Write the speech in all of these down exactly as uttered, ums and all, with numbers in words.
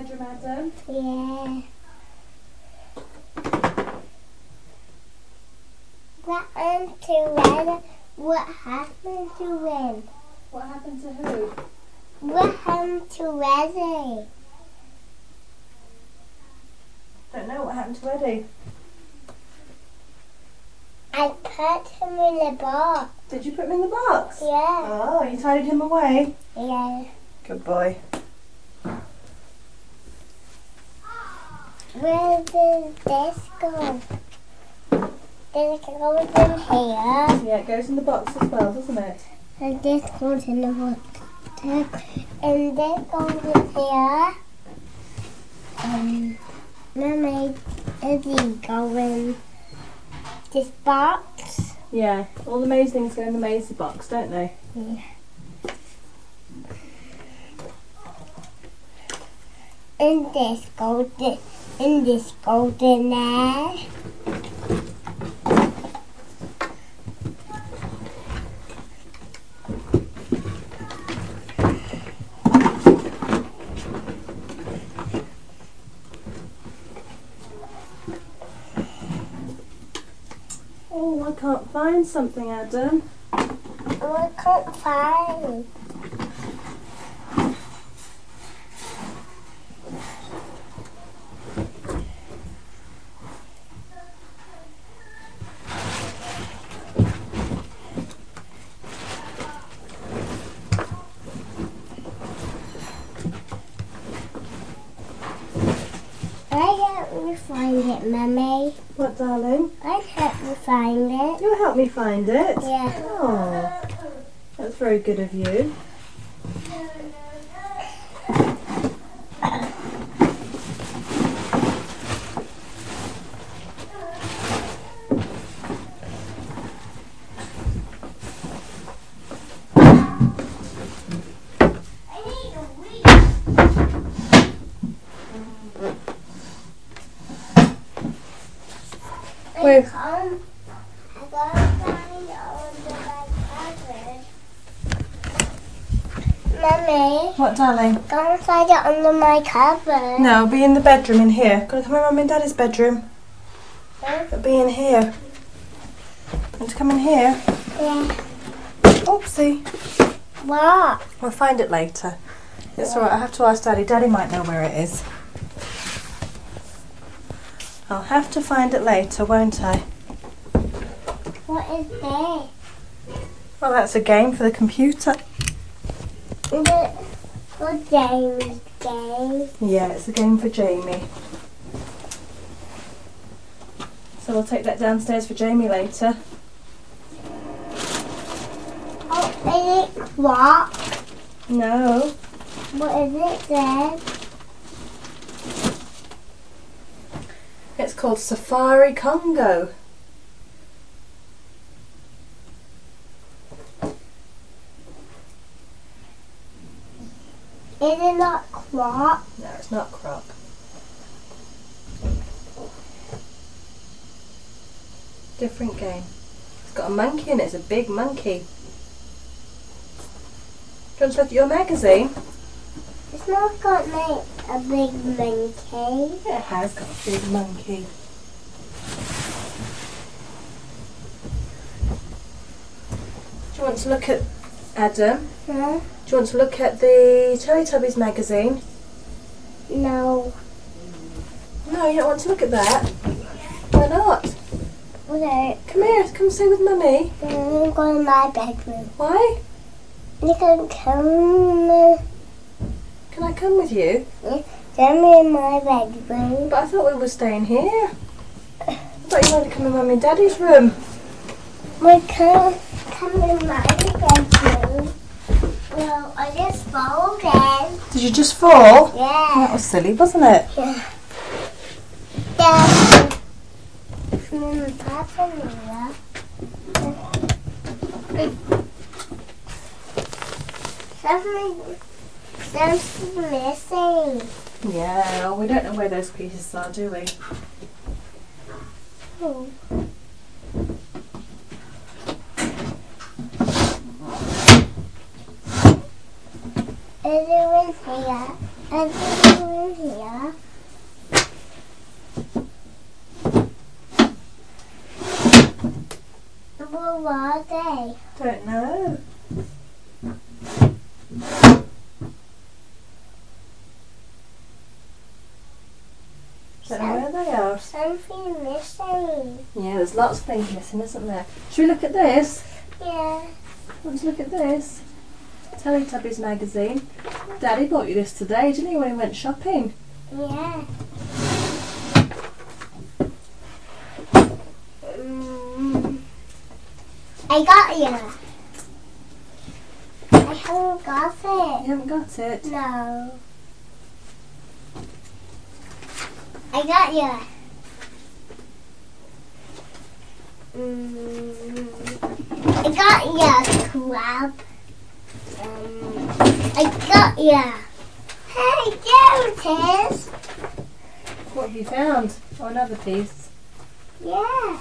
bedroom, Adam? Yeah. What happened to Red? What happened to him? What happened to who? What happened to Reddy? Don't know what happened to Eddie. I put him in the box. Did you put him in the box? Yeah. Oh, you tidied him away? Yeah. Good boy. Where did this go? Did it go in here? Yeah, it goes in the box as well, doesn't it? And this goes in the box. And this goes in here. Um, Mummy, is he go in this box? Yeah, all the maze things go in the maze box, don't they? Yeah. And this goes in, and this goes in there. Oh, I can't find something, Adam. Oh, I can't find. I help you find it, Mummy. What, darling? I help you find it. You'll help me find it? Yeah. Oh, that's very good of you. Where? Come. I gotta find under my cupboard. Mummy, What, darling? go and find it under my cupboard. No, it'll be in the bedroom in here. Gotta come in Mum and Daddy's bedroom. Huh? It'll be in here. Want to come in here? Yeah. Oopsie. What? We'll find it later. It's alright, I have to ask Daddy. Daddy might know where it is. I'll have to find it later, won't I? What is this? Well, that's a game for the computer. Is it for James' game? Yeah, it's a game for Jamie. So we'll take that downstairs for Jamie later. Oh, is it clock? No. What is it then? It's called Safari Congo. Is it not clock? No, it's not Croc. Different game. It's got a monkey in it. It's a big monkey. Do you want to look at your magazine? It's not got like a big monkey. It has got a big monkey. Do you want to look at Adam? Huh? Do you want to look at the Teletubbies magazine? No. No, you don't want to look at that. Why not? Okay. Come here, come stay with Mummy. I'm going to my bedroom. Why? You can come. Can I come with you? Come in my bedroom. But I thought we were staying here. I thought you wanted to come in Mummy and Daddy's room. We can come in my bedroom. Well, I just fall again. Did you just fall? Yeah. That was silly, wasn't it? Yeah. Dad. Mum, Papa, Mia. Something, something missing. Yeah, well, we don't know where those pieces are, do we? Oh. Is it in here? Anything in here? Well, what are they? Don't know. Don't know where they are. Something missing. Yeah, there's lots of things missing, isn't there? Should we look at this? Yeah. Let's look at this. Teletubbies magazine. Daddy bought you this today, didn't he, when he went shopping? Yeah. Mm. I got you. I haven't got it. You haven't got it? No. I got you. Mm. I got you, crab. Um, I got you. Hey, there it is. What have you found? Oh, another piece. Yeah.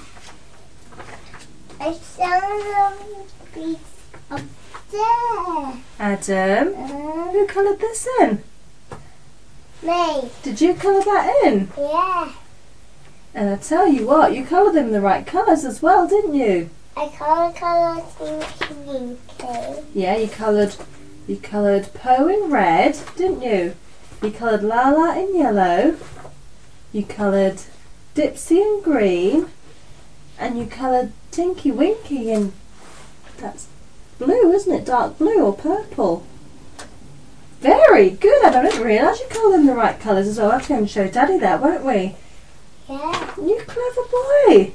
I saw a piece up there. Adam, Uh, who coloured this in? me. Did you colour that in? Yeah. And I tell you what, you coloured them the right colours as well, didn't you? I color color Tinky Winky. Yeah, you coloured you coloured Poe in red, didn't you? You coloured Lala in yellow. You coloured Dipsy in green. And you coloured Tinky Winky in, that's blue, isn't it? Dark blue or purple. Very good, I didn't realise you coloured them the right colours as well. We'll have to go and show Daddy that, won't we? Yeah. You clever boy.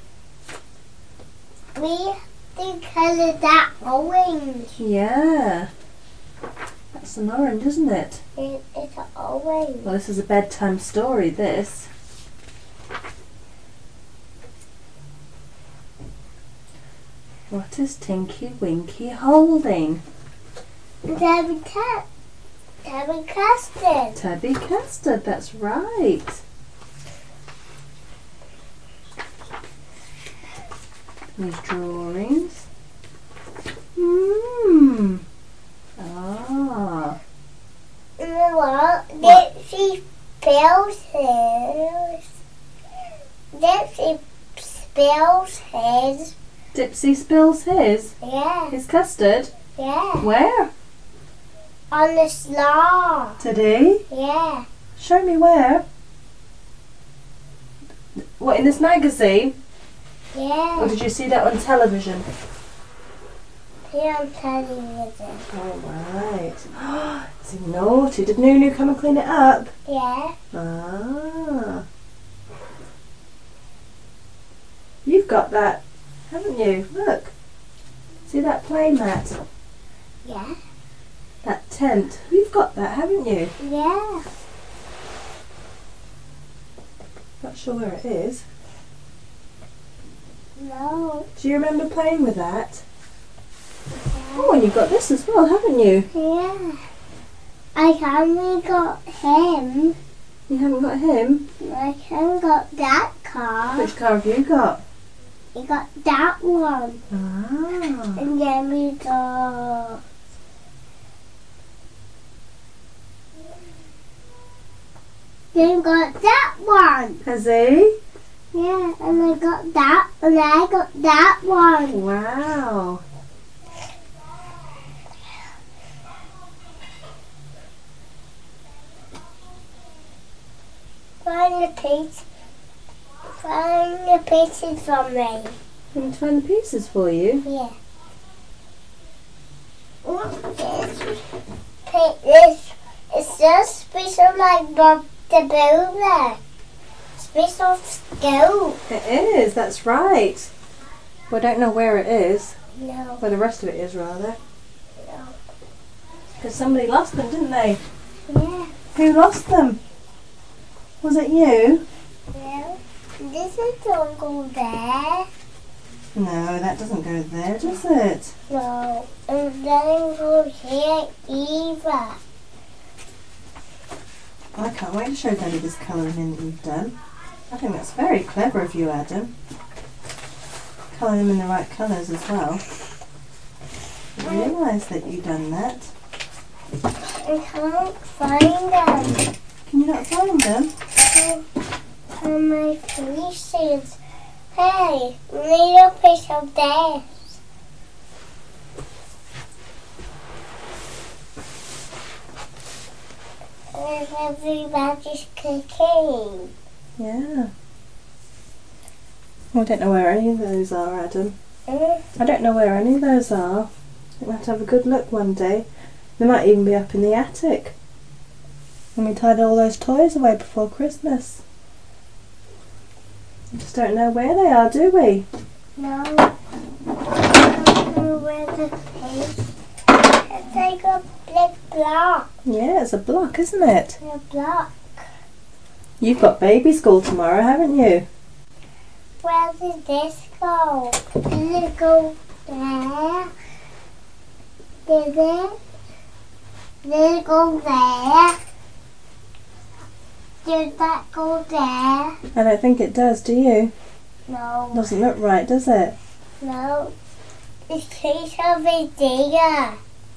We did color that orange. Yeah. That's an orange, isn't it? It, it's an orange. Well, this is a bedtime story, this. What is Tinky Winky holding? Tabby cat. Tabby custard. Tubby custard, that's right. These drawings. Hmm. Ah. You know what? What? Dipsy spells his. Dipsy spells his. Dipsy spills his. Yeah. His custard. Yeah. Where? On the slaw. Today? Yeah. Show me where. What, in this magazine? Yeah. Or did you see that on television? Here on television. All right. Is he naughty? Did Nunu come and clean it up? Yeah. Ah. You've got that, haven't you? Look. See that play mat? Yeah. That tent? You've got that, haven't you? Yeah. Not sure where it is. No. Do you remember playing with that? Oh, and you've got this as well, haven't you? Yeah. I haven't got him. You haven't got him? I haven't got that car. Which car have you got? I got that one. Ah. And then we got... Then got that one. Has he? Yeah, and I got that, and I got that one. Wow. Find the piece. Find the pieces from me. Can you find the pieces for you? Yeah. Look, this, pi- this it's just special like Bob the Builder. Special scoop. It is, that's right. We don't know where it is. No, Where the rest of it is, rather. no. Because somebody lost them, didn't they? Yeah, Who lost them? Was it you? yeah. This is don't go there. No, that doesn't go there, does it? No, and doesn't go here either. I can't wait to show Daddy this colouring in that you've done. I think that's very clever of you, Adam. Colour them in the right colours as well. I didn't realise that you'd done that. I can't find them. Can you not find them? On my pieces. Hey, little piece of this. There's everybody's cooking. Yeah. I don't know where any of those are, Adam. Mm. I don't know where any of those are. We'll have to have a good look one day. They might even be up in the attic. And we tied all those toys away before Christmas. We just don't know where they are, do we? No. I don't know where the piece. It's like a big block. Yeah, it's a block, isn't it? A block. You've got baby school tomorrow, haven't you? Where did this go? Did it go there? Did it? Did it go there? Did that go there? I don't think it does, do you? No. Doesn't look right, does it? No. It's piece of it there.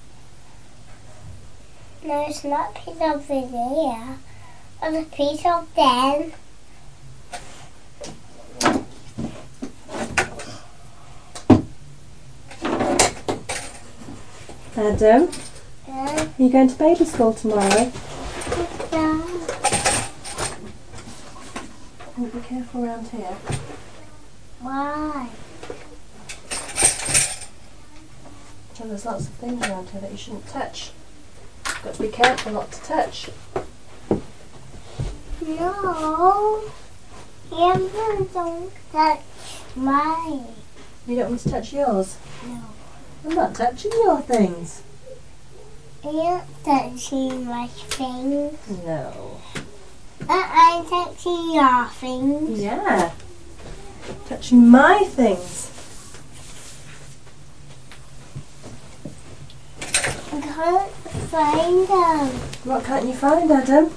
No, it's not piece of it there. It's a piece of them. Adam, Yeah. are you going to baby school tomorrow? Yeah. Oh, be careful around here. Why? Well, there's lots of things around here that you shouldn't touch. You've got to be careful not to touch. No. You don't touch mine. You don't want to touch yours? No. I'm not touching your things. You're touching my things. No. Uh, I'm touching your things. Yeah. Touching my things. I can't find them. What can't you find, Adam?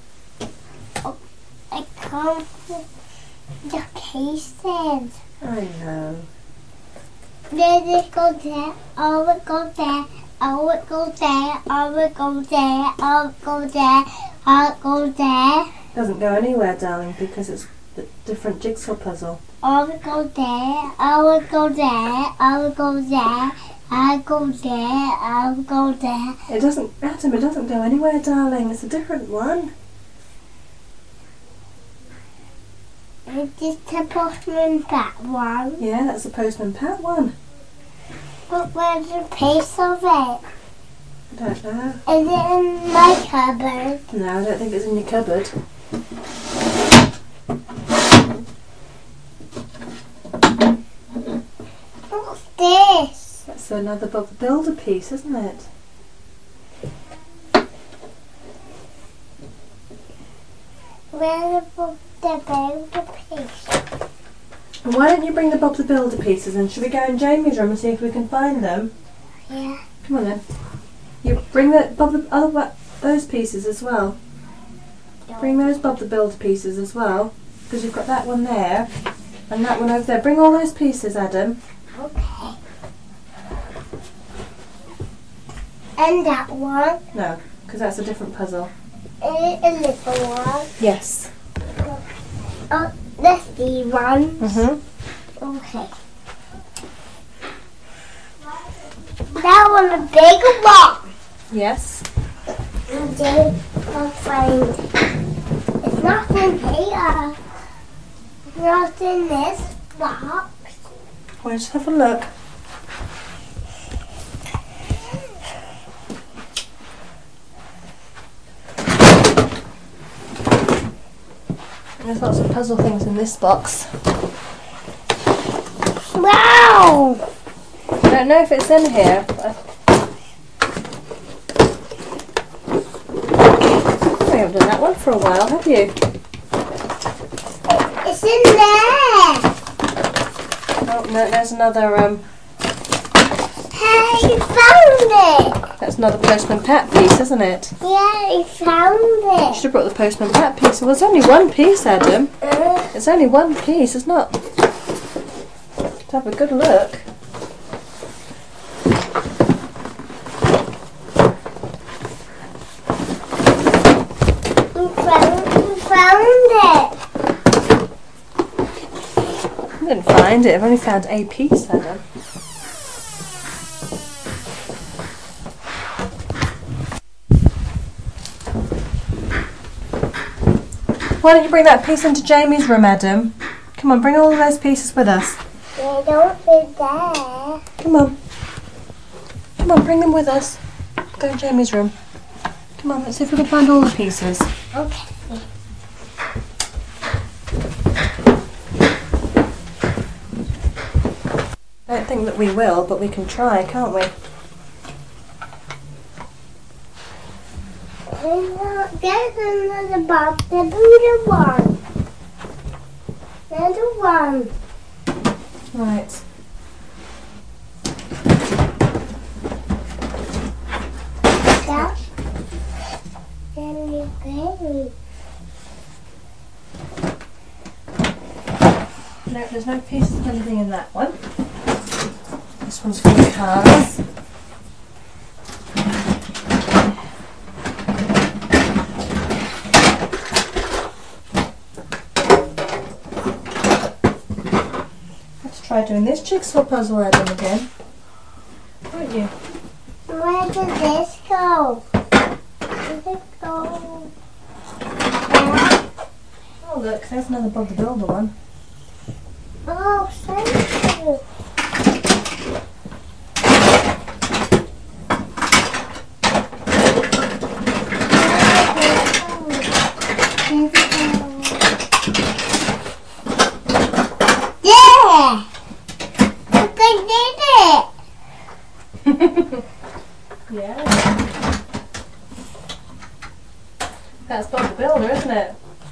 I can't find the cases. I know. Then it go there, I would go there, I would go there, I would go there, I would go there, I would go there, Doesn't go anywhere, darling, because it's a different jigsaw puzzle. I would go there, I would go there, I would go there, I would go there, I would go there. It doesn't, Adam, it doesn't go anywhere, darling. It's a different one. It's just a postman that one. Yeah, that's the Postman Pat one. But where's the piece of it? I don't know. Is it in my cupboard? No, I don't think it's in your cupboard. What's this? That's another Bob the Builder piece, isn't it? Where's the, the builder piece? Why don't you bring the Bob the Builder pieces and should we go in Jamie's room and see if we can find them? Yeah. Come on then. You bring the Bob the other those pieces as well. Bring those Bob the Builder pieces as well, because you've got that one there and that one over there. Bring all those pieces, Adam. Okay. And that one. No, because that's a different puzzle. And a little one. Yes. Oh, that's the one. Mhm. Okay. That one a big one. Yes. And then I'll find it. It's not in here. It's not in this box. Well, just have a look. There's lots of puzzle things in this box. Wow! I don't know if it's in here. But I you haven't done that one for a while, have you? It's in there. Oh, no, there's another, um, Hey, you found it. that's another Postman Pat piece, isn't it? Yeah, you found You it. should have brought the Postman Pat piece. Well, there's only one piece, Adam. Uh, It's only one piece, it's not. To have a good look. We found, we found it. I didn't find it. I've only found a piece, Adam. Why don't you bring that piece into Jamie's room, Adam? Come on, bring all of those pieces with us. They don't fit there. Come on. Come on, bring them with us. Go in Jamie's room. Come on, let's see if we can find all the pieces. Okay. I don't think that we will, but we can try, can't we? There's another box. There's another one. Another one. Right. That. Then you play. No, there's no pieces of anything in that one. This one's for the cars. Let's try doing this jigsaw puzzle, Adam, again. Won't you? Where did this go? Where did it go? There. Oh look, there's another Bob the Builder one. Oh, thank you. Yeah! I did it! Yeah. That's Bob the Builder, isn't it?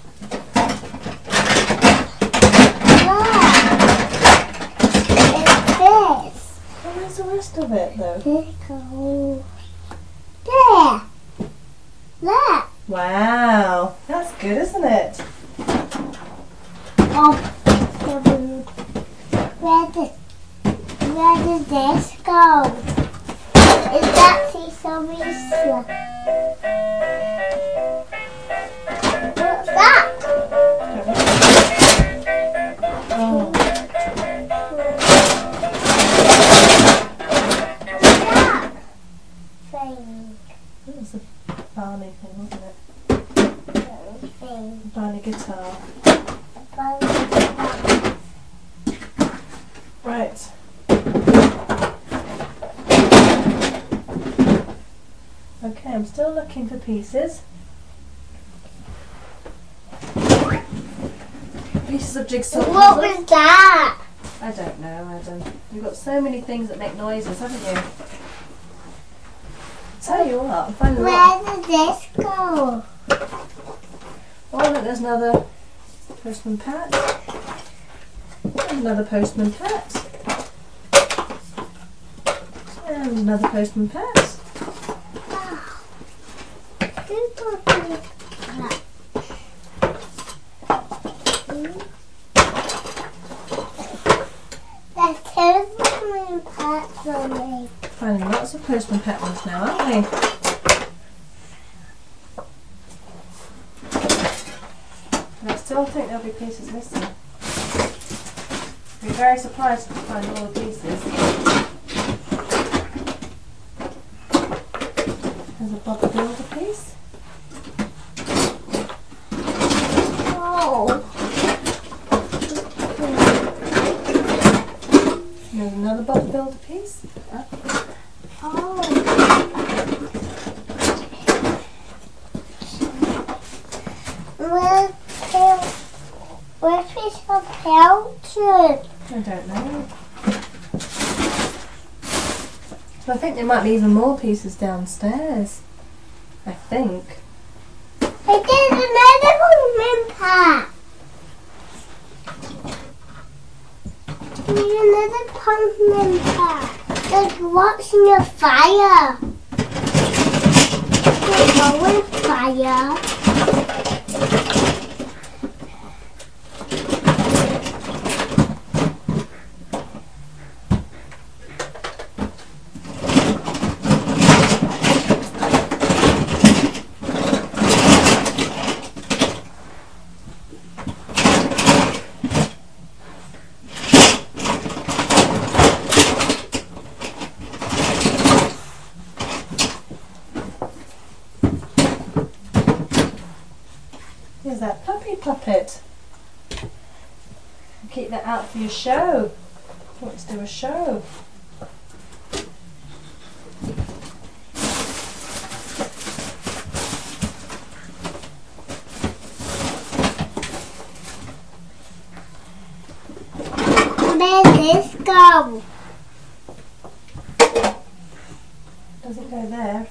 Where's the rest of it though? There goes. There! There! Wow, that's good, isn't it? Oh, where did, where did this go? Is that Teresa? What's that? Oh, That thing. that was a Barney thing, wasn't it? That thing. Barney guitar. That Right. Okay, I'm still looking for pieces. Pieces of jigsaw What puzzle. was that? I don't know, Adam. You've got so many things that make noises, haven't you? Tell you what, I'm finding a lot. Where did this go? Oh, look, there's another Postman Pat. And another Postman Pat. And another Postman Pat. Who put this back? There's two Postman Pats on me. Finding lots of Postman Pat ones now, aren't we? And I still think there'll be pieces missing. I'll be very surprised to find all the pieces. There's a Bob the Builder piece. Oh. And there's another Bob the Builder piece. Oh. Where's the, where's his pelted? I don't know. So I think there might be even more pieces downstairs. I think. I did another Postman Pat. There's another Postman Pat. There's watching a fire. There's going fire. Here's that puppy puppet. Keep that out for your show. Let's do a show. Where did this go? Doesn't go there.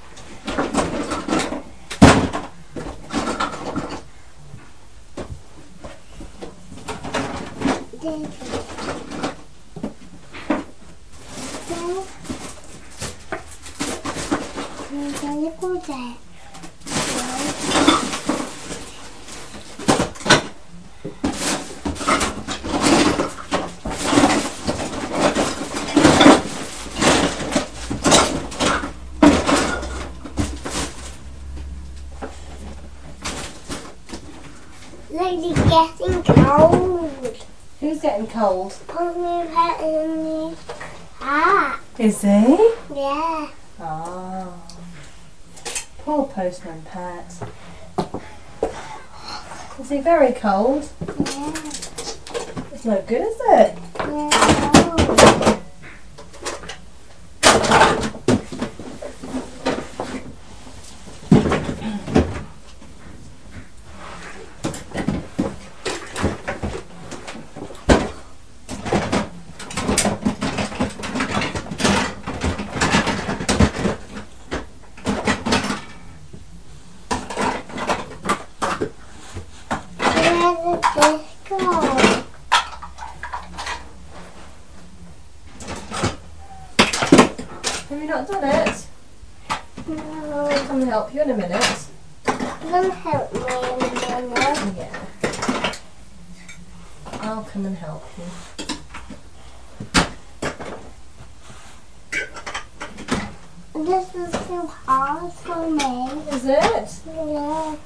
Lady getting cold. Who's getting cold? Pony pet in the cat. Is he? Yeah. Oh. Poor Postman Pat. Is he very cold? Yeah. It's no good, is it? Yeah. Have you not done it? No. I'll come and help you in a minute. You're gonna help me in a minute. Yeah. I'll come and help you. This is too hard for me. Is it? Yeah.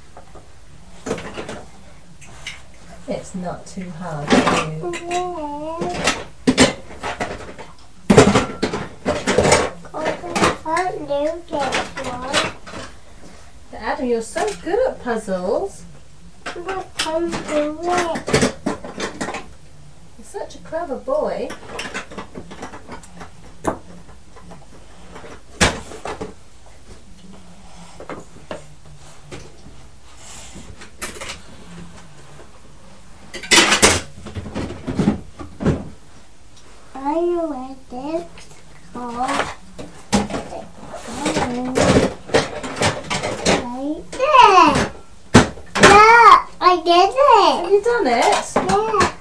It's not too hard for you. Yeah. I can't do this one. But Adam, you're so good at puzzles. I can't do it. You're such a clever boy. I know where this goes. Right there. Yeah, I did Have it. you done it? Yeah.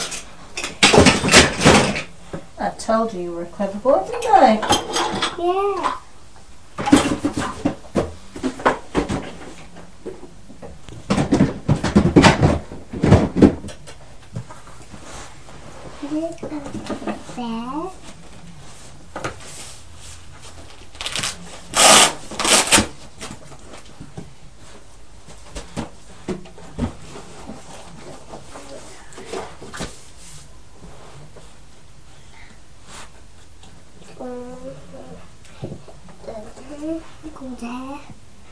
I told you you were a clever boy, didn't I? Yeah. This is there. Go there.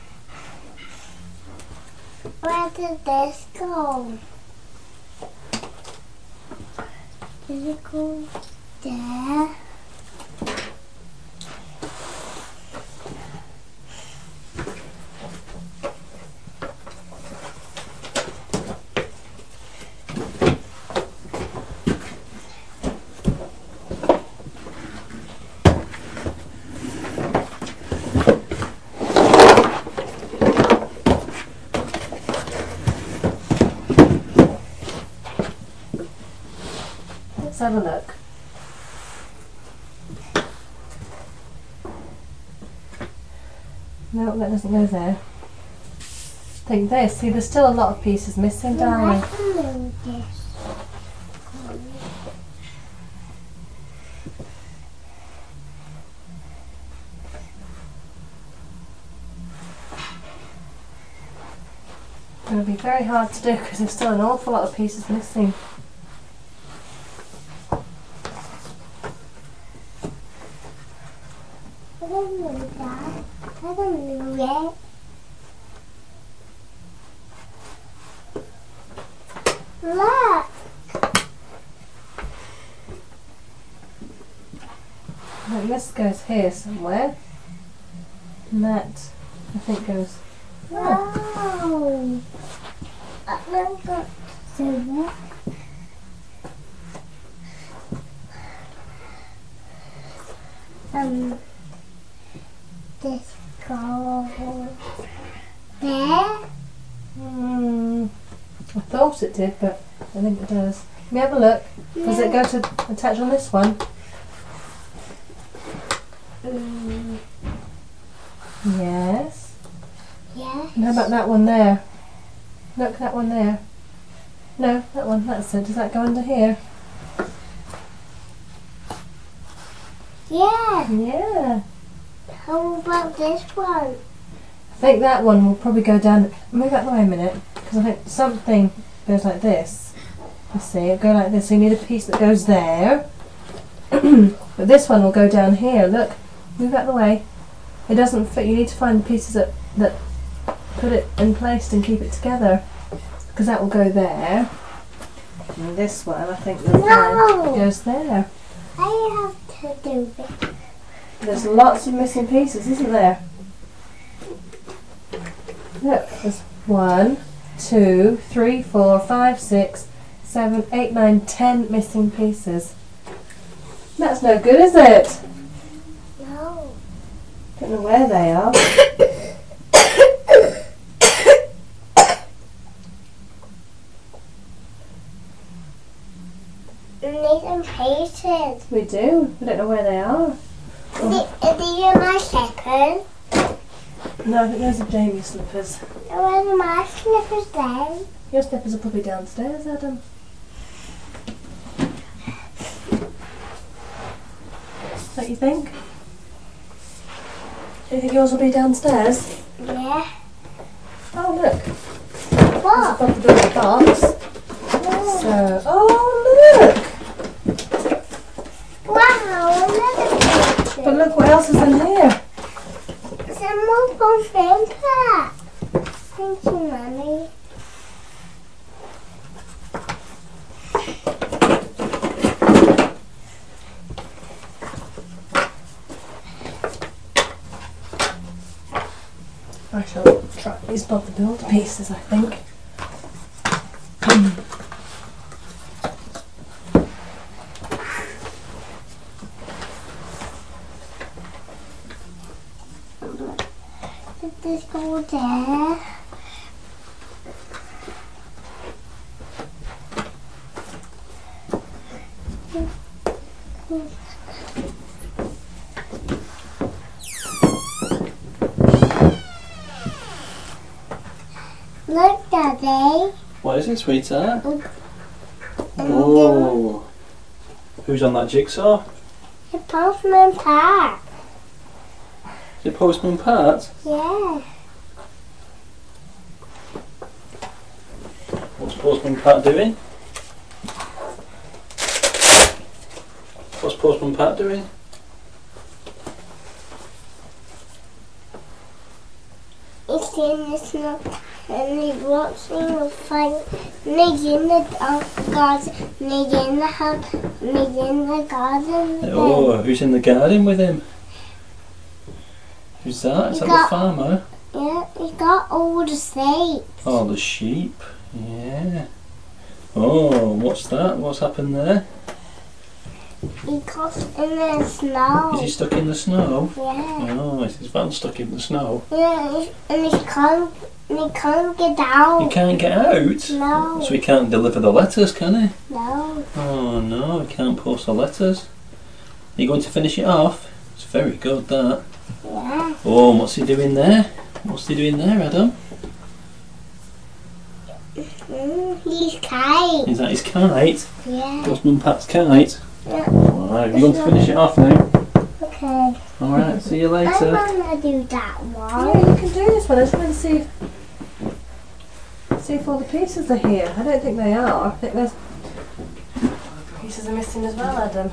Where did this go? Did it go there? Let's have a look. No, that doesn't go there. Take this. See, there's still a lot of pieces missing, I darling. can move this. It's going to be very hard to do because there's still an awful lot of pieces missing. I don't know that. I don't know it. Look. And this goes here somewhere. And that, I think, goes. Wow. I've got silver. Um, this goes there. Hmm. I thought it did, but I think it does. Let me have a look. Does it go to attach on this one? Mm, Yes. yes. And how about that one there? Look, that one there. No, that one, that's it. Does that go under here? Yeah. Yeah. How about this one? I think that one will probably go down. Move out the way a minute, because I think something goes like this. You see, it'll go like this. So you need a piece that goes there. But this one will go down here. Look, move out the way. It doesn't fit. You need to find the pieces that that put it in place and keep it together, because that will go there. And this one, I think, the No. goes there. I have to do it. There's lots of missing pieces, isn't there? Look, there's one, two, three, four, five, six, seven, eight, nine, ten missing pieces. That's no good, is it? No. Don't know where they are. You need some pieces. We do. We don't know where they are. The- Are these my slippers? No, I think those are Jamie's slippers. Where are my slippers then? Your slippers are probably downstairs, Adam. Don't you think? Do you think yours will be downstairs? Yeah. Oh, look. What? Above the building box. Oh. So, oh, look! Wow, another picture. But look what else is in here. Some more from Grandpa. Thank you, Mummy. I shall try these Bob the Builder pieces, I think. Did this go there? Look, Daddy. What is it, sweetheart? And Oh. Who's on that jigsaw? the postman Pat. Is it Postman Pat? Yeah. What's Postman Pat doing? What's Postman Pat doing? He's in the snow and he's watching the fight. And he's in the uh, garden. And he's in the house. And he's in the garden. with Oh, him. who's in the garden with him? Who's that? Is He that got- the farmer? Yeah, he got all the seats. Oh, the sheep. Yeah. Oh, what's that? What's happened there? He got in the snow. Is he stuck in the snow? Yeah. Oh, is his van stuck in the snow? Yeah, and he- and he can't, and he can't get out. He can't get out? No. So he can't deliver the letters, can he? No. Oh no, he can't post the letters. Are you going to finish it off? It's very good, that. Yeah. Oh, what's he doing there? What's he doing there, Adam? Mm, he's kite. Is that his kite? Yeah. Postman Pat's kite? Yeah. Alright, you're going to finish it off now. Okay. Alright, see you I later. wanna do that Yeah, one. you can do this one. I just want to see if, see if all the pieces are here. I don't think they are. I think there's pieces are missing as well, Adam.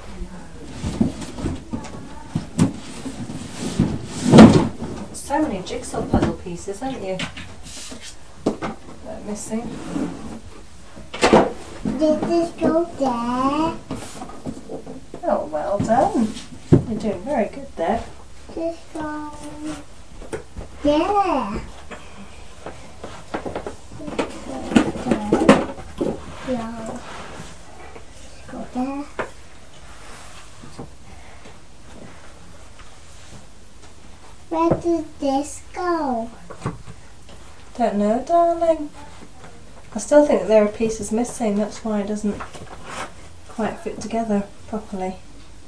So many jigsaw puzzle pieces, haven't you? They're missing. Did this go there? Oh, well done. You're doing very good there. This go there. No. Go there. Where did this go? Don't know, darling. I still think that there are pieces missing. That's why it doesn't quite fit together properly.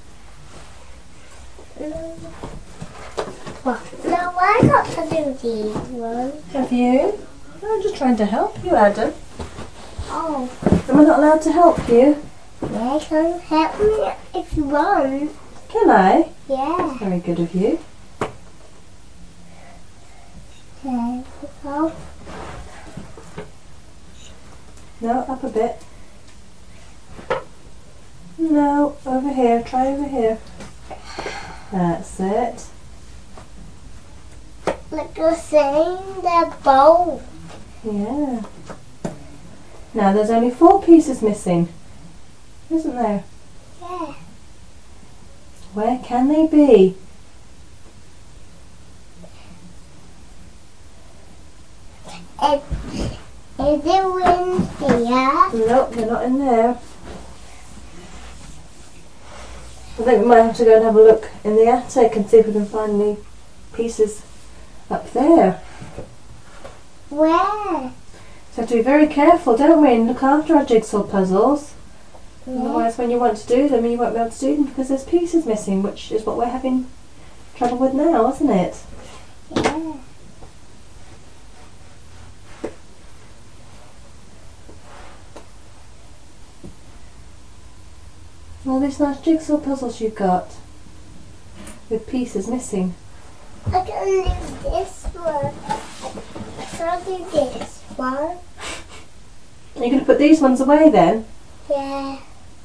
What? No, I got to do these ones. Have you? I'm just trying to help you, Adam. Oh, Am I not allowed to help you? yeah, can help me if you want. Can I? Yeah. Very good of you. There we go. No, up a bit. No, over here. Try over here. That's it. Look, you're saying they're both. Yeah. Now there's only four pieces missing, isn't there? Yeah. Where can they be? Is, is it in here? Nope, they're not in there. I think we might have to go and have a look in the attic and see if we can find any pieces up there. Where? So we have to be very careful, don't we, and look after our jigsaw puzzles. Yeah. Otherwise when you want to do them, you won't be able to do them because there's pieces missing, which is what we're having trouble with now, isn't it? Yeah. All these nice jigsaw puzzles you've got with pieces missing. I can do this one. I can do this one. Are you going to put these ones away then? Yeah.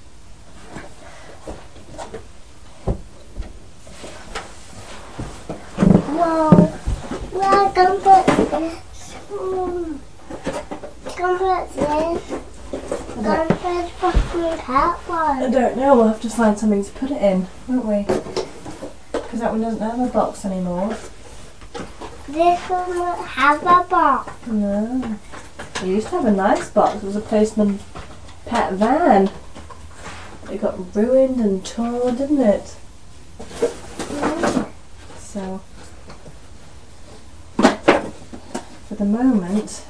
Whoa. Well, I can put this. Hmm. Can put this. I Can don't, put fucking that I one. don't know, we'll have to find something to put it in, won't we? Because that one doesn't have a box anymore. This one won't have a box. No. It used to have a nice box. It was a postman pet van. It got ruined and torn, didn't it? So, for the moment,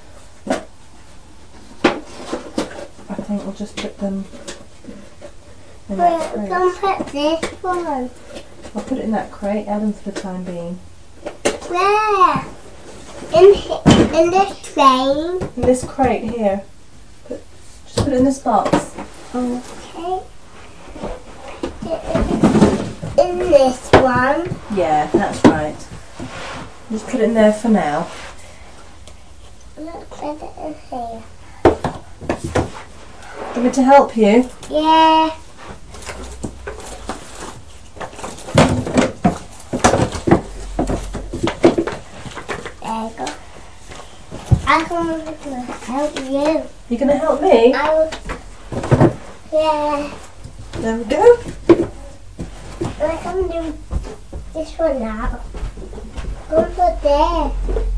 I think we'll just put them in that Wait, crate. can put this one. I'll put it in that crate, Adam, for the time being. Where? In he- in this train. In this crate here. Put, just put it in this box. Okay. In this one. Yeah, that's right. Just put it in there for now. Look, put it in here. Do you want me to help you? Yeah. There you go. I'm going to help you. You going to help me? I will. Yeah. There we go. I can do this one now. Go put there.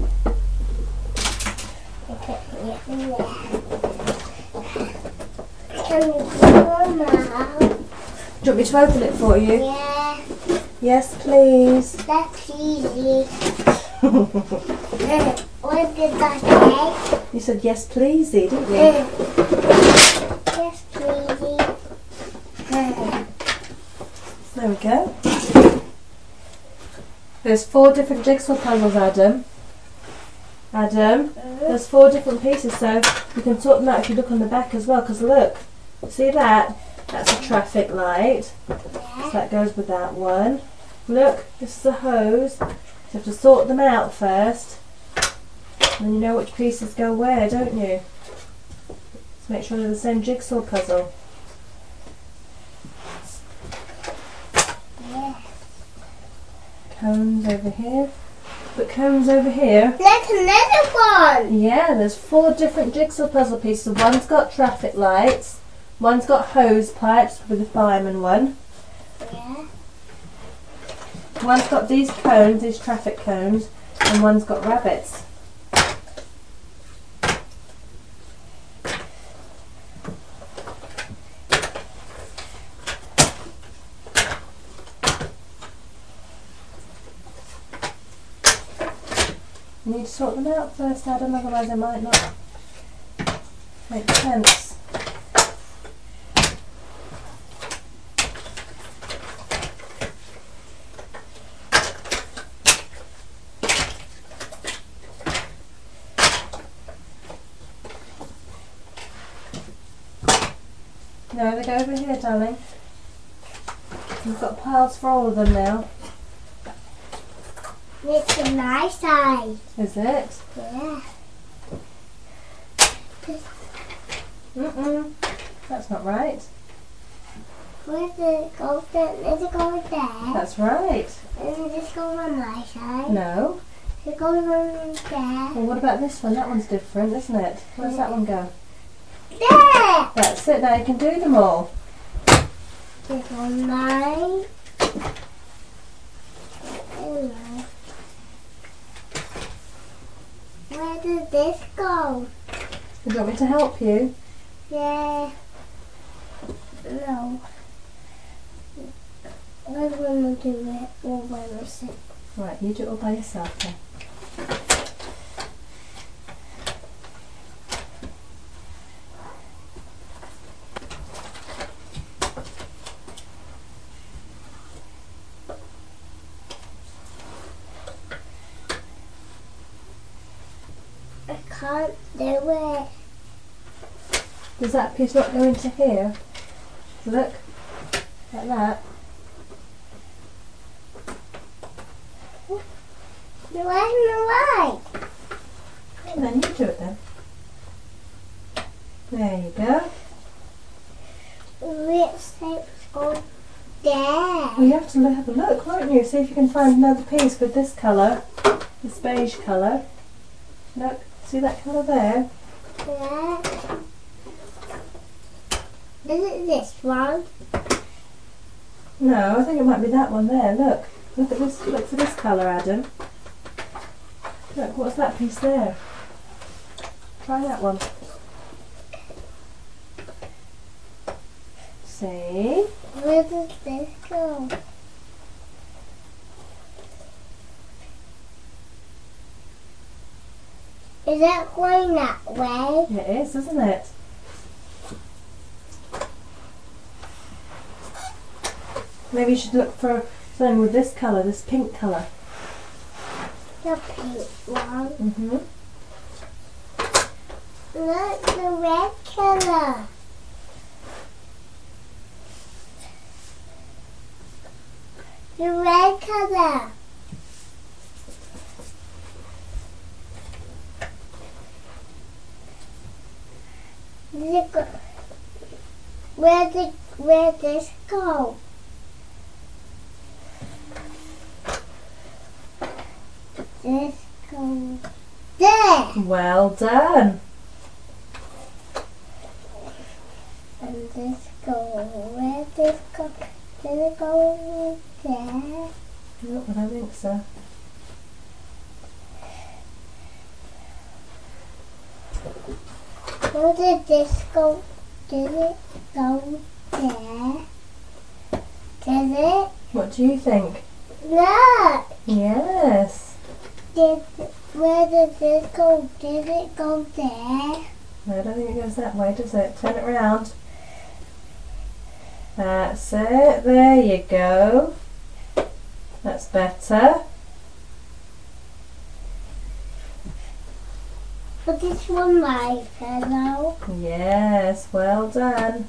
I put it in there. Can you do one now? Do you want me to open it for you? Yeah. Yes, please. That's easy. Uh, what did that say? You said yes, please, didn't you? Uh, yes, please. Uh, There we go. There's four different jigsaw puzzles, Adam. Adam, there's four different pieces, so you can sort them out if you look on the back as well, because look, see that? That's a traffic light. So that goes with that one. Look, this is a hose. So you have to sort them out first. And then you know which pieces go where, don't you? So make sure they're the same jigsaw puzzle. yeah. Cones over here. Put cones over here. There's another one. Yeah, there's four different jigsaw puzzle pieces. One's got traffic lights, One's got hose pipes with the fireman one. Yeah. One's got these cones, these traffic cones, and one's got rabbits. You need to sort them out first, Adam, otherwise they might not make sense. No, they go over here, darling. We've got piles for all of them now. It's a nice size. Is it? Yeah. Mm-mm. That's not right. Where's the go there? Does it go there? That's right. And does this go on my side? No. It goes on there. Well, what about this one? That one's different, isn't it? Where does that one go? There! That's it. Now you can do them all. This one mine. Hello. Where does this go? Do you want me to help you? Yeah. No. I'm gonna do it all by myself. Right, you do it all by yourself then. I can't do it. Does that piece not go into here? Look. Like that. The left and the right. And then you do it then. There you go. Which shapes go there? Well, you have to have a look, won't you? See if you can find another piece with this colour, this beige colour. Look, see that colour there? Yeah. Is it this one? No, I think it might be that one there. Look, look at this. Look for this colour, Adam. Look, what's that piece there? Try that one. See? Where does this go? Is that going that way? It is, isn't it? Maybe you should look for something with this colour, this pink colour. The pink one. Mm-hmm. Look, the red color. The red color. Does it go? Where did where did this go? This goes there. Well done. And this go where this go? Did it go there? No, I don't think so. Where did this go? Did it go there? Did it? What do you think? Look! Yes. Did where did this go? Did it go there? No, I don't think it goes that way, does it? Turn it round. That's it. There you go. That's better. But this one my fellow. Yes, well done.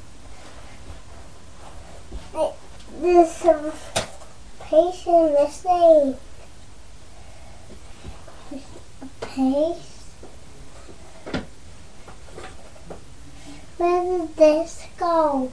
There's some patient missing. A paste. Where did this go?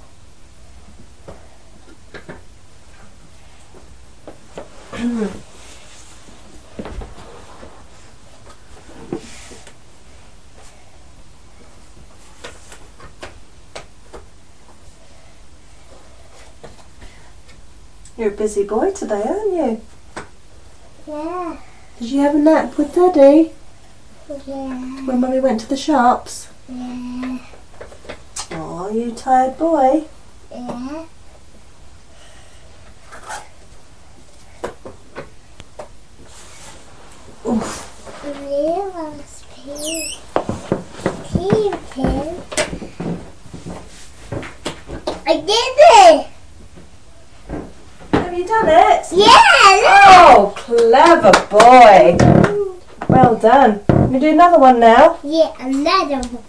You're a busy boy today, aren't you? Yeah. Did you have a nap with Daddy Yeah. when Mummy went to the shops? Yeah. Oh, you tired boy. Yeah. Oof. Little pea. Pea pin. I did it! Have you done it? Yeah! Oh, clever boy. Look. Well done. We do another one now. Yeah, another one.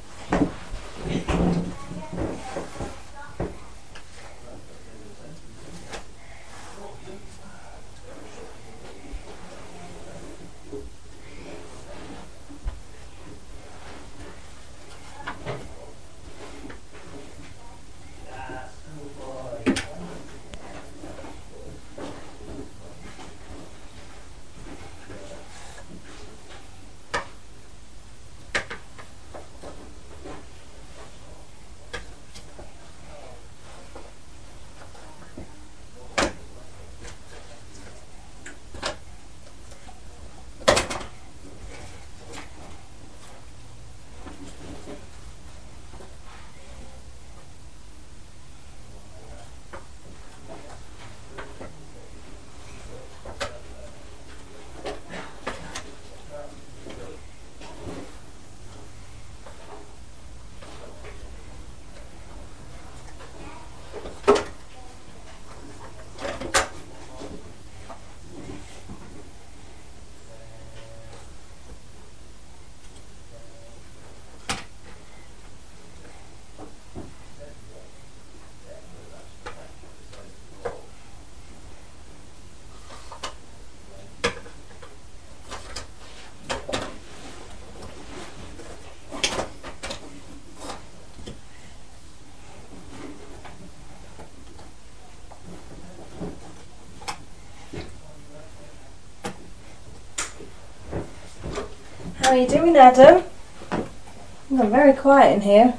How are you doing, Adam? I'm very quiet in here.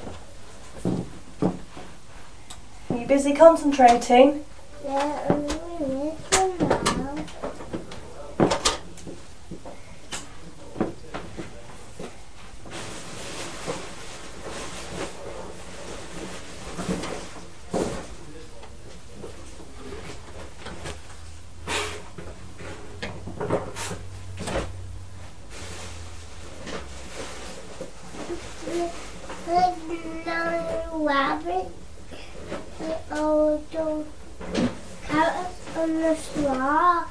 Are you busy concentrating? Yeah, I'm doing it now. Like no rabbit, like all those carrots on the straw.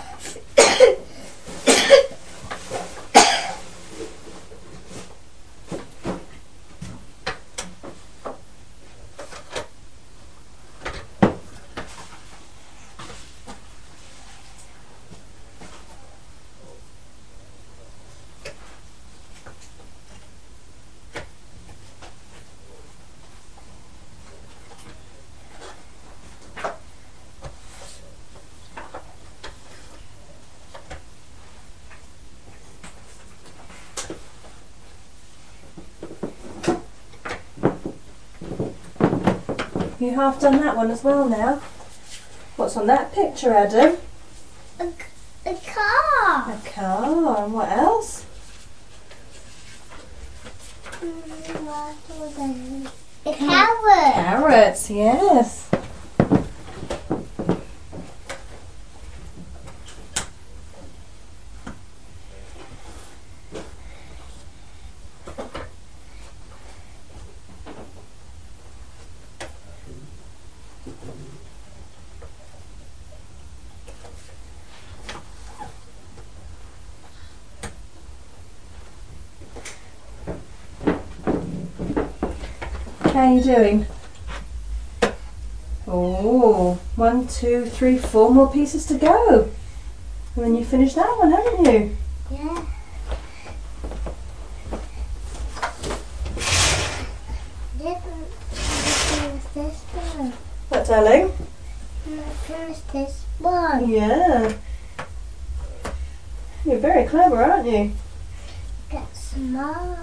You half done that one as well now. What's on that picture, Adam? A, a car. A car. And what else? Mm, what was that? A carrot. Carrots, yes. How are you doing? Oh, one, two, three, four more pieces to go. And then you finished that one, haven't you? Yeah. Didn't finish this one. What, darling? Not finish this one. Yeah. You're very clever, aren't you? Get small.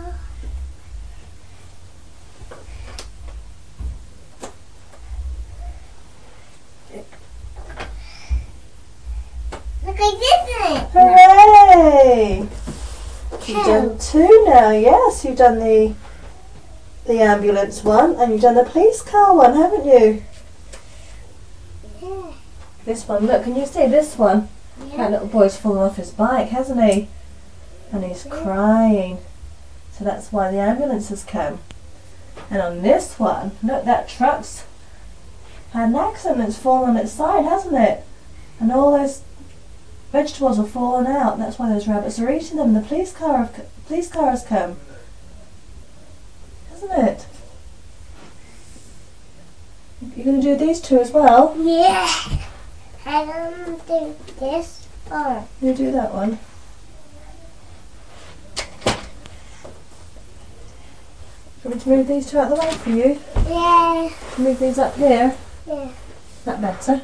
did it. Hooray! You've done two now, yes. You've done the the ambulance one and you've done the police car one, haven't you? Yeah. This one, look, can you see this one? That Yeah. little boy's fallen off his bike, hasn't he? And he's crying. So that's why the ambulance has come. And on this one, look, that truck's had an accident, it's fallen on its side, hasn't it? And all those vegetables have fallen out, and that's why those rabbits are eating them. The police car, have, police car has come. Isn't it? You're going to do these two as well? Yeah. I don't do this one. You do that one. Do you want me to move these two out of the way for you? Yeah. Move these up here. Yeah. Is that better?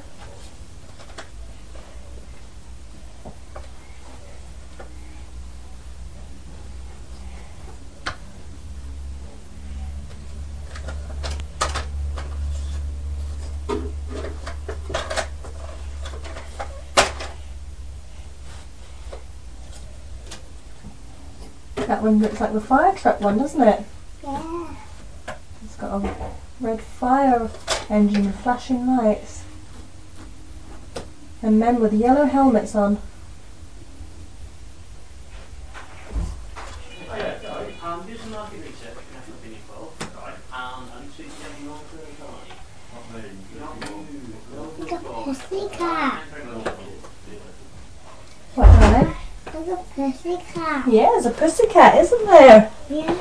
That one looks like the fire truck one, doesn't it? Yeah. It's got a red fire engine with flashing lights. And men with yellow helmets on. Oh yeah, right. Um, do some market research for National Opinion Poll. Right. Um, and see if you want to Look at pussycat. What, darling? Look at pussycat. Yeah, there's a pussycat, isn't there? Yeah.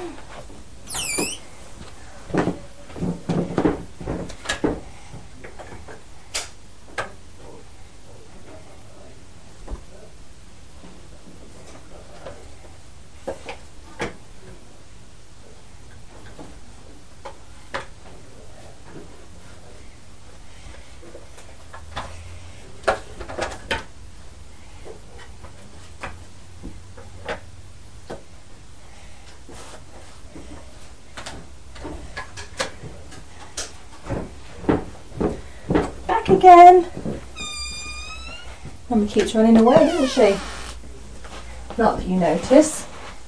Back again. Mummy keeps running away, doesn't she? Not that you notice.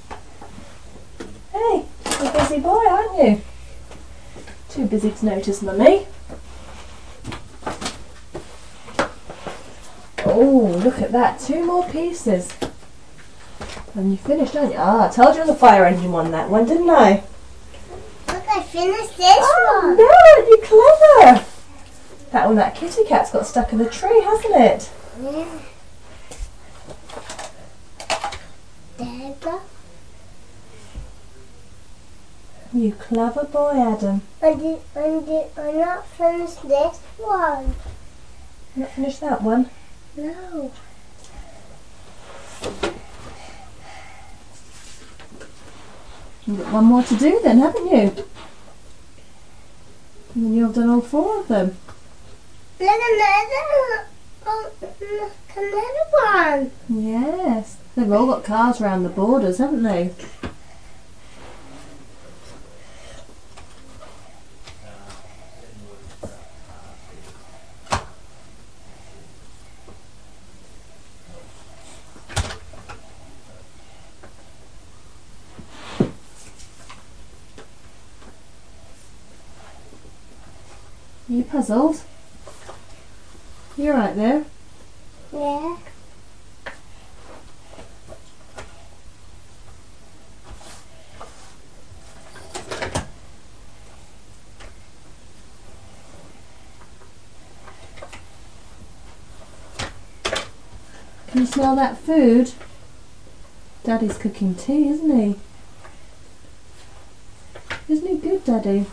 Hey, you're a busy boy, aren't you? Too busy to notice, Mummy. Oh, look at that. Two more pieces. And you finished, aren't you? Ah, I told you it was a fire engine one, that one, didn't I? Look, I finished this Oh, one. no, you're clever. That one, that kitty cat's got stuck in the tree, hasn't it? Yeah. There you go. You clever boy, Adam. I did, I did, I not finished this one. You not finished that one? No. You've got one more to do then, haven't you? And then you've done all four of them. Look another, oh, look another one. Yes. They've all got cars around the borders, haven't they? Are you puzzled? You're right there. Yeah. Can you smell that food? Daddy's cooking tea, isn't he? Isn't he good, Daddy?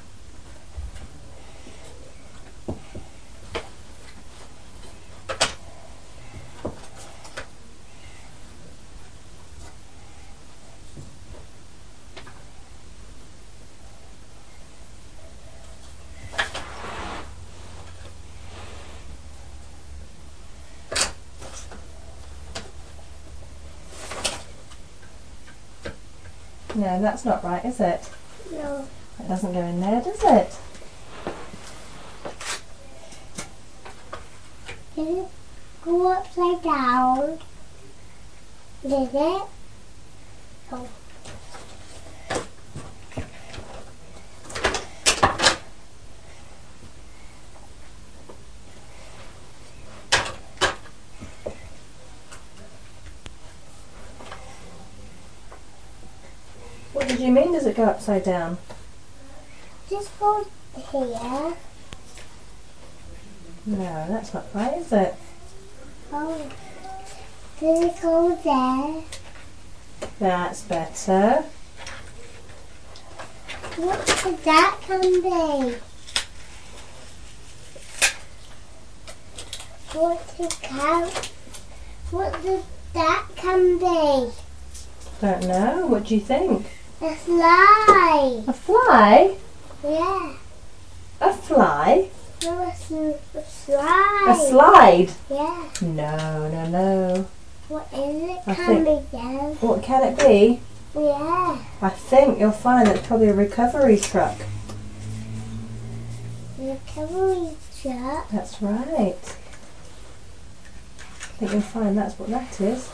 No, that's not right, is it? No. It doesn't go in there, does it? Yeah. go upside down. Did it? Oh. What did you mean, does it go upside down? Just go here. No, that's not right, is it? Oh. Did it go there? That's better. What could that can be? What does that, what does that can be? Don't know. What do you think? A fly. A fly? Yeah. A fly? No, a, sl- a slide. A slide? Yeah. No, no, no. What is it? I Can think- be then. What can it be? Yeah. I think you'll find that it's probably a recovery truck. Recovery truck. That's right. I think you'll find that's what that is.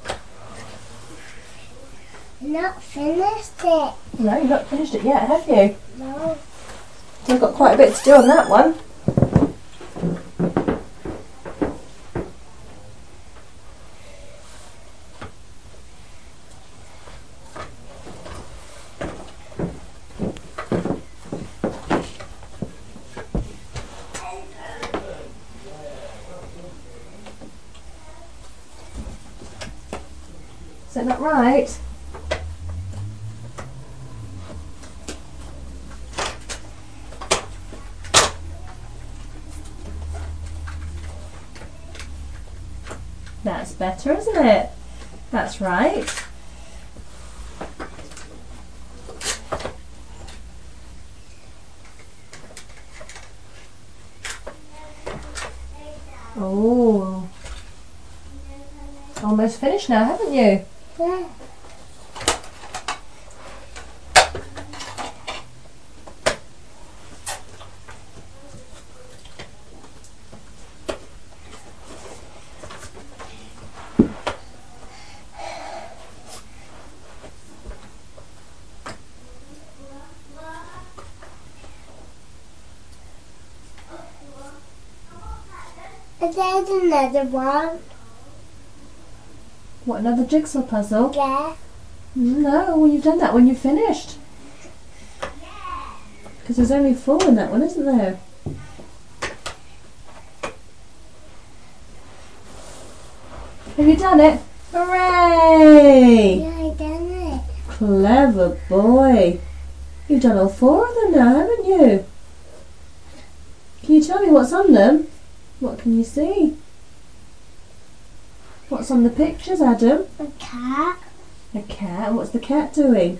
Not finished it. No, you've not finished it yet, have you? No. You've got quite a bit to do on that one. Is that not right? That's better, isn't it? That's right. Oh. Almost finished now, haven't you? Yeah. And there's another one. What, another jigsaw puzzle? Yeah. No, well you've done that when you finished. Because there's only four in that one, isn't there? Have you done it? Hooray! Yeah, I done it. Clever boy. You've done all four of them now, haven't you? Can you tell me what's on them? What can you see? What's on the pictures, Adam? A cat. A cat. And what's the cat doing?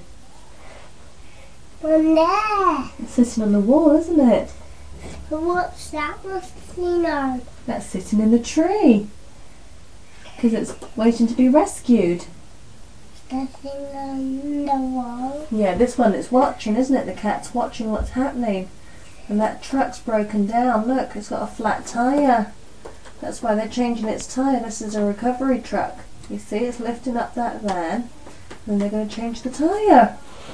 One there. It's sitting on the wall, isn't it? But what's that one sitting on? That's sitting in the tree. Because it's waiting to be rescued. Sitting on the wall. Yeah, this one it's watching, isn't it? The cat's watching what's happening. And that truck's broken down. Look, it's got a flat tyre. That's why they're changing its tyre. This is a recovery truck. You see, it's lifting up that van. And they're going to change the tyre.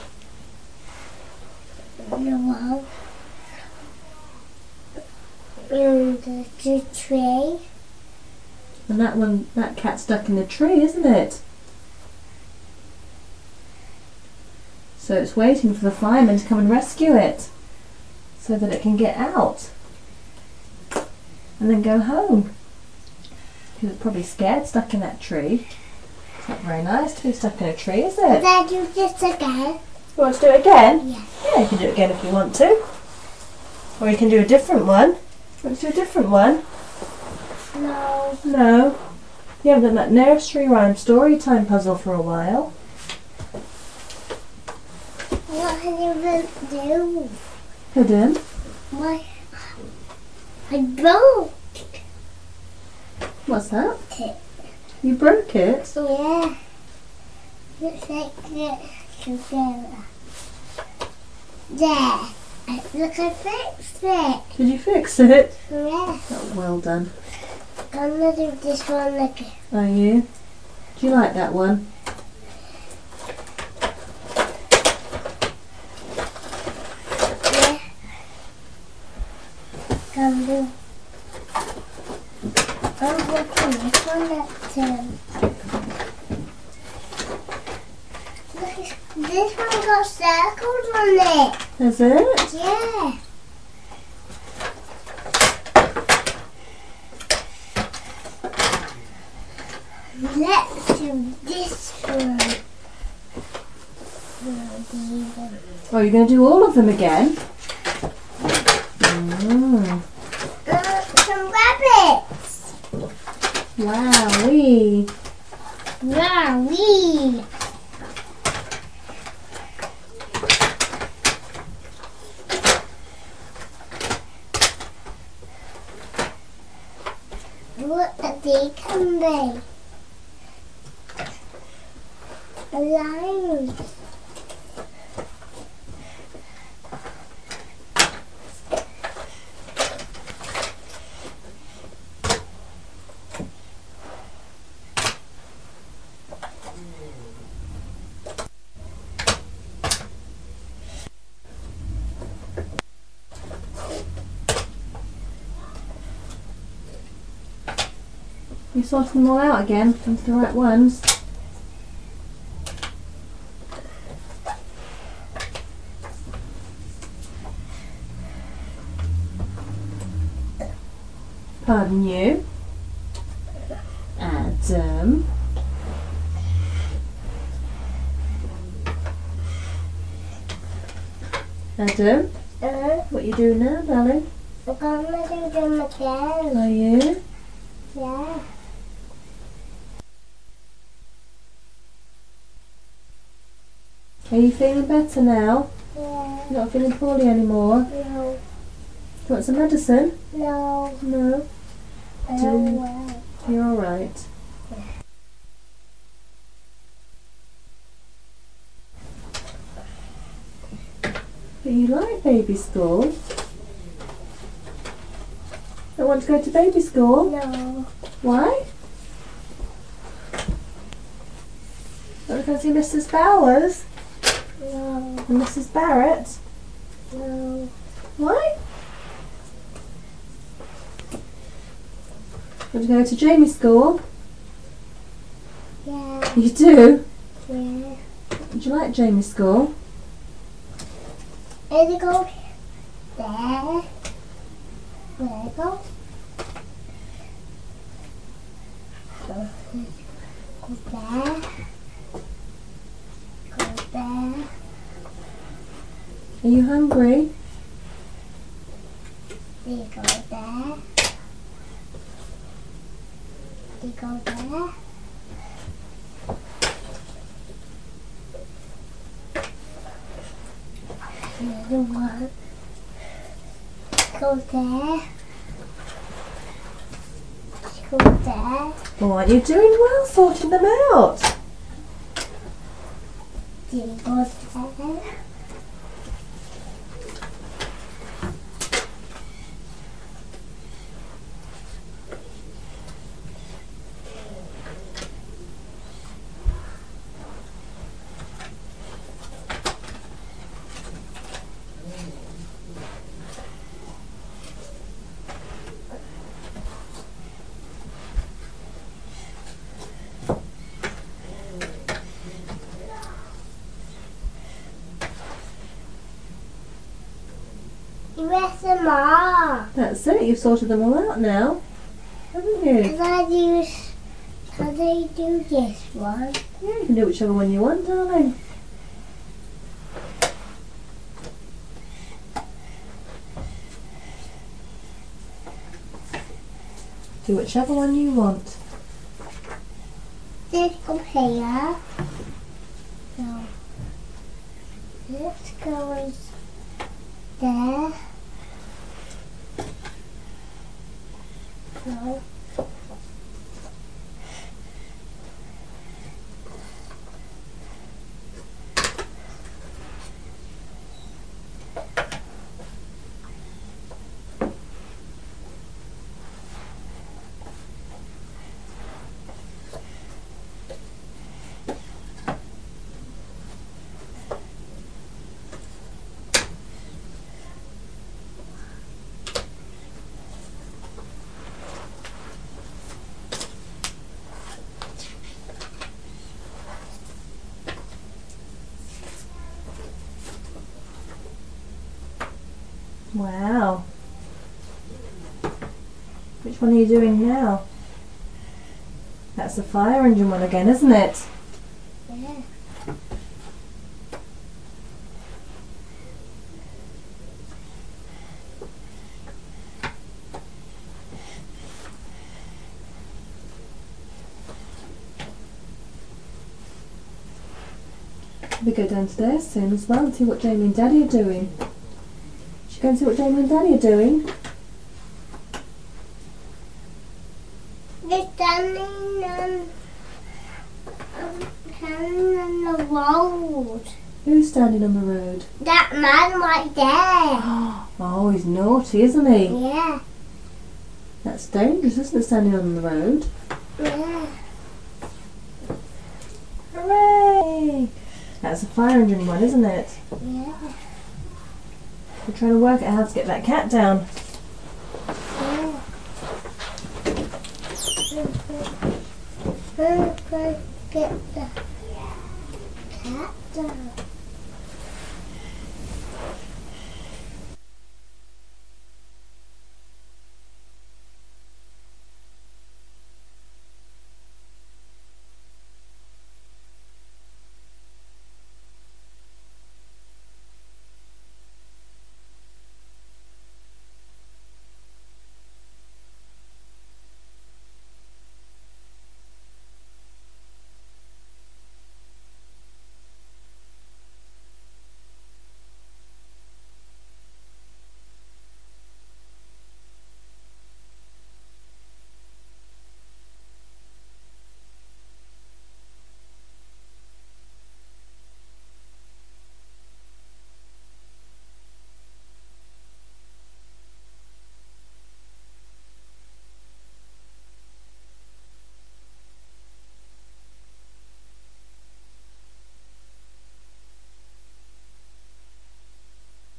On the wall. In the, the tree. And that one, that cat's stuck in the tree, isn't it? So it's waiting for the firemen to come and rescue it. So that it can get out. And then go home. Because it's probably scared, stuck in that tree. It's not very nice to be stuck in a tree, is it? Did you just again? You want to do it again? Yeah. Yeah, you can do it again if you want to. Or you can do a different one. Want to do a different one? No. No. You haven't done that nursery rhyme story time puzzle for a while. What did you even do? Hidden. What? I broke What's that? it. You broke it? Yeah. Looks like it together. There. I- Look, I fixed it. Did you fix it? Yeah. Oh, well done. I'm gonna do this one again. Are you? Do you like that one? Yeah. I'm do. I'm working this one at um. Look, this one got circles on it. Is it? Yeah. Let's do this one. Oh, you're going to do all of them again? Mm. Uh, some rabbits. Wowee. Wowee. What a day can be. A lion. You sorted them all out again into the right ones. Pardon you. Adam. Adam, Uh, what you doing now, darling? I'm gonna do them again. Are you? Yeah. Are you feeling better now? Yeah. You're not feeling poorly anymore? No. Do you want some medicine? No. No. I Do- don't want. You're alright. But you like baby school? Don't want to go to baby school? No. Why? Want to go see Missus Bowers No. and Missus Barrett? No. Why? Want to go to Jamie's school? Yeah. You do? Yeah. Do you like Jamie's school? Where'd it go? There. Where'd it go? Go, go there. Go there. Are you hungry? You go there. You go there. Another one. Go there. Go there. Oh, you're doing well sorting them out. You go there. You rest them all. That's it, you've sorted them all out now, haven't you? Can I use, can I do this one? Yeah, you can do whichever one you want, darling. Do whichever one you want. This go here. No. This goes there. No. Wow. Which one are you doing now? That's the fire engine one again, isn't it? Yeah. We go downstairs soon as well and see what Jamie and Daddy are doing. Should we go and see what Jamie and Daddy are doing? They're standing on, um, standing on the road. Who's standing on the road? That man right there. Oh, he's naughty, isn't he? Yeah. That's dangerous, isn't it, standing on the road? Yeah. Hooray! That's a fire engine one, isn't it? Yeah. We're trying to work out how to get that cat down. Yeah. We're going to get the cat down.